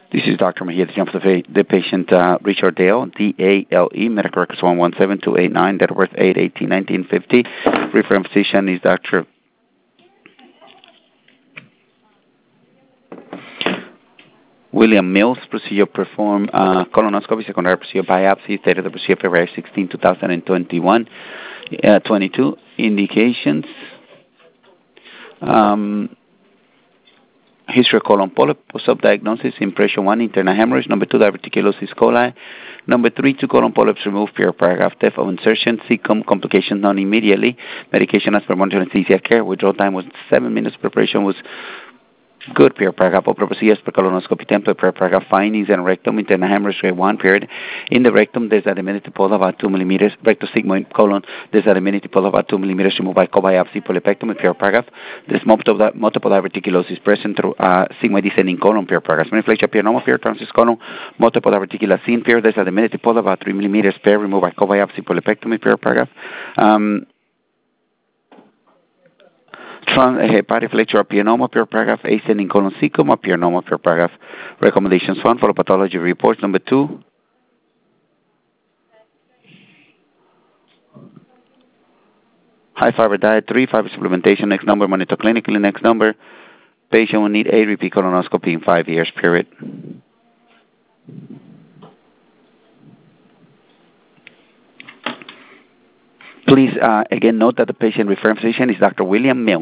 This is Dr. Mejia, the patient Richard Dale, D-A-L-E, medical records 117289, date of birth 8/18/1950. Referring physician is Dr. William Mills. Procedure performed colonoscopy, secondary procedure biopsy, date of the procedure February 16, 2021. 22 indications. History of colon polyp, post-op diagnosis, impression 1, internal hemorrhage. Number 2, diverticulosis coli. Number 3, 2 colon polyps removed, per paragraph, depth of insertion, CCOM, complications known immediately. Medication as per monitor anesthesia care. Withdrawal time was 7 minutes. Preparation was good, per paragraph. Opera procedures per colonoscopy template, per paragraph. Findings and rectum, internal hemorrhage grade 1, period. In the rectum, there's a diminutive polyp about 2 millimeters. Rectosigmoid colon, there's a diminutive polyp about 2 millimeters removed by co-biopsy polypectomy, per paragraph. There's multiple diverticulosis present through sigmoid descending colon, per paragraph. Manipulation, per normal, per transverse colon, multiple diverticular seen, per. There's a diminutive polyp about 3 millimeters, per removed by co-biopsy polypectomy, per paragraph. Hepatic flexure pianoma, per paragraph. Ascending colon cecum, pianoma, per paragraph. Recommendations 1, follow pathology reports. Number 2, high fiber diet. 3, fiber supplementation. Next number, monitor clinically. Next number, patient will need a repeat colonoscopy in 5 years, period. Please, again, note that the patient referring physician is Dr. William Mills.